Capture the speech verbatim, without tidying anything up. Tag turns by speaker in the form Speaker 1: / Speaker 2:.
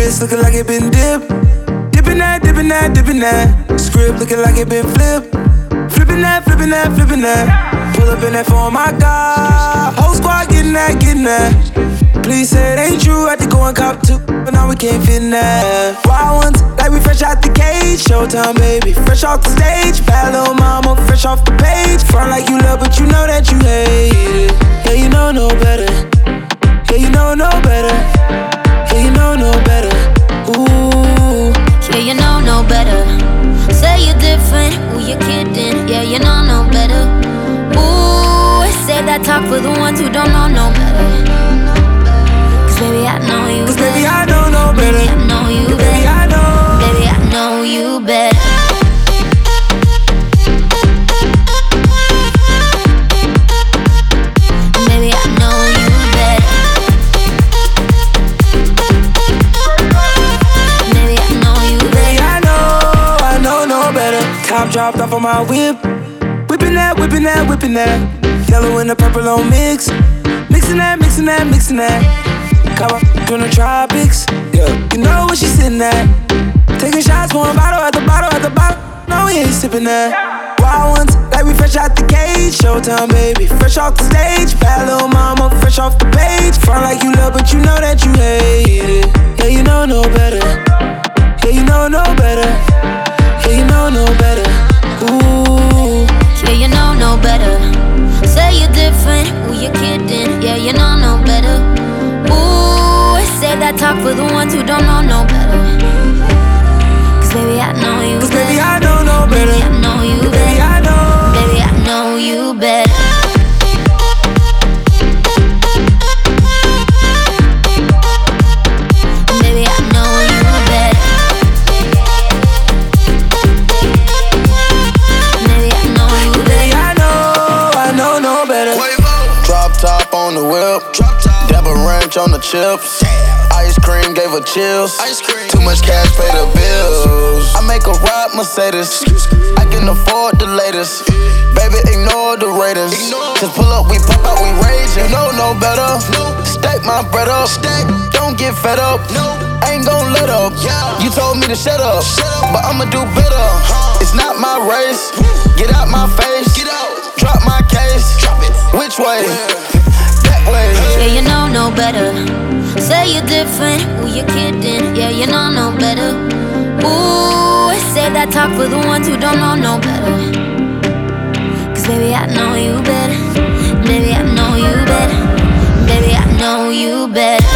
Speaker 1: Wrist looking like it been dipped. Dipping that, dipping that, dipping that. Script looking like it been flipped. Flipping that, flipping that, flipping that. Pull up in that phone, my God. Whole squad getting that, getting that. Please say it ain't true, had to go and cop two, but now we can't fit in that. Wild ones, like we fresh out the cage. Showtime, baby, fresh off the stage. Bad little mama, fresh off the page. Front like you love, but you know that you hate it. Yeah, you know no better. Yeah, you know no better. Yeah, you know no better. Ooh.
Speaker 2: Yeah, you know no better. Say you're different, who you kidding? Yeah, you know no better. Ooh, say that talk for the ones who don't know no better. Baby, I know you
Speaker 1: Cause
Speaker 2: better.
Speaker 1: baby, I know no better.
Speaker 2: Baby, I know you
Speaker 1: Baby,
Speaker 2: better.
Speaker 1: I know.
Speaker 2: Baby, I know you better. Baby, I know you better. Baby, I know you better.
Speaker 1: Baby, I know, I know no better. Top dropped off on my whip. Whipping that, whipping that, whipping that. Yellow and the purple on mix. Mixing that, mixing that, mixing that. Cover from the tropics, yeah. You know where she sitting at. Taking shots, pouring bottle at the bottle at the bottle. No, we ain't sipping that. Wild ones, like we fresh out the cage. Showtime, baby, fresh off the stage. Bad little mama, fresh off the page. Front like you love, but you know that you hate it. Yeah, you know no better. Yeah, you know no better. Yeah, you know no better. Ooh.
Speaker 2: Yeah, you know no better. Say you're different, who you kidding? Yeah, you know no better. Ooh, say that talk for the ones who don't know no better. Cause baby, I know you
Speaker 1: Cause
Speaker 2: better.
Speaker 1: baby, I know no better.
Speaker 2: Baby, I know you
Speaker 1: Baby,
Speaker 2: better.
Speaker 1: I know.
Speaker 2: Baby, I know you better. Baby, I know you better. Baby, I know you
Speaker 1: Baby,
Speaker 2: better.
Speaker 1: I know, I know no better.
Speaker 3: Drop top on the whip. Dab a ranch on the chips. Ice cream gave her chills. Too much cash, pay the bills. I make a ride Mercedes. I can afford the latest. Baby, ignore the Raiders. Just pull up, we pop out, we rage. You know no better. Stack my bread up. Don't get fed up. Ain't gon' let up. You told me to shut up, but I'ma do better. It's not my race. Get out my face. Drop my case. Which way? That way.
Speaker 2: Yeah, you know no better. Say you're different, who you kidding? Yeah, you know no better. Ooh, say that talk for the ones who don't know no better. Cause baby, I know you better. Baby, I know you better. Baby, I know you better.